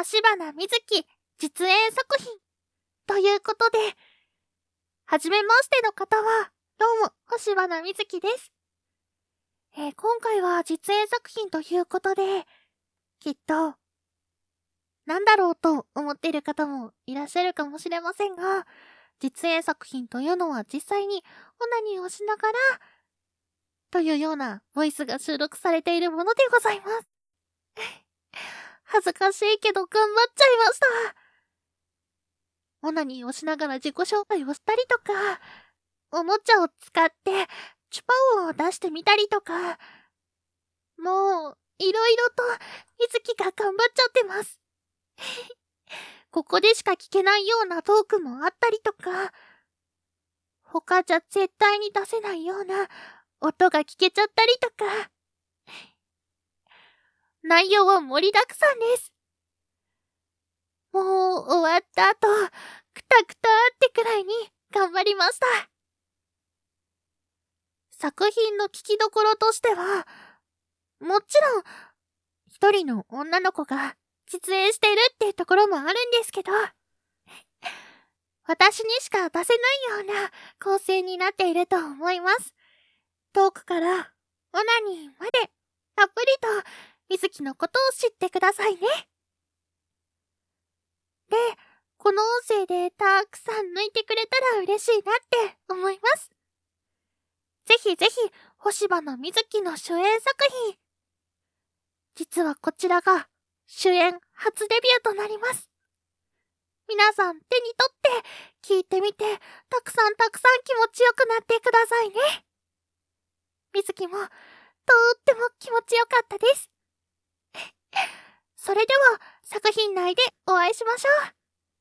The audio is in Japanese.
星花瑞希実演作品ということで、はじめましての方はどうも星花瑞希です。今回は実演作品ということで、きっとなんだろうと思っている方もいらっしゃるかもしれませんが、実演作品というのは実際にオナニーをしながらというようなボイスが収録されているものでございます。恥ずかしいけど頑張っちゃいました。オナニーをしながら自己紹介をしたりとか、おもちゃを使ってチュパオを出してみたりとか、もういろいろと瑞希が頑張っちゃってます。ここでしか聞けないようなトークもあったりとか、他じゃ絶対に出せないような音が聞けちゃったりとか、内容は盛りだくさんです。もう終わった後、くたくたってくらいに頑張りました。作品の聞きどころとしては、もちろん一人の女の子が実演しているっていうところもあるんですけど、私にしか出せないような構成になっていると思います。トークからオナニーまでたっぷりと瑞希のことを知ってくださいね。で、この音声でたくさん抜いてくれたら嬉しいなって思います。ぜひぜひ星花瑞希の主演作品、実はこちらが主演初デビューとなります。皆さん手に取って聞いてみて、たくさん気持ちよくなってくださいね。瑞希もとっても気持ちよかったです。それでは作品内でお会いしましょう。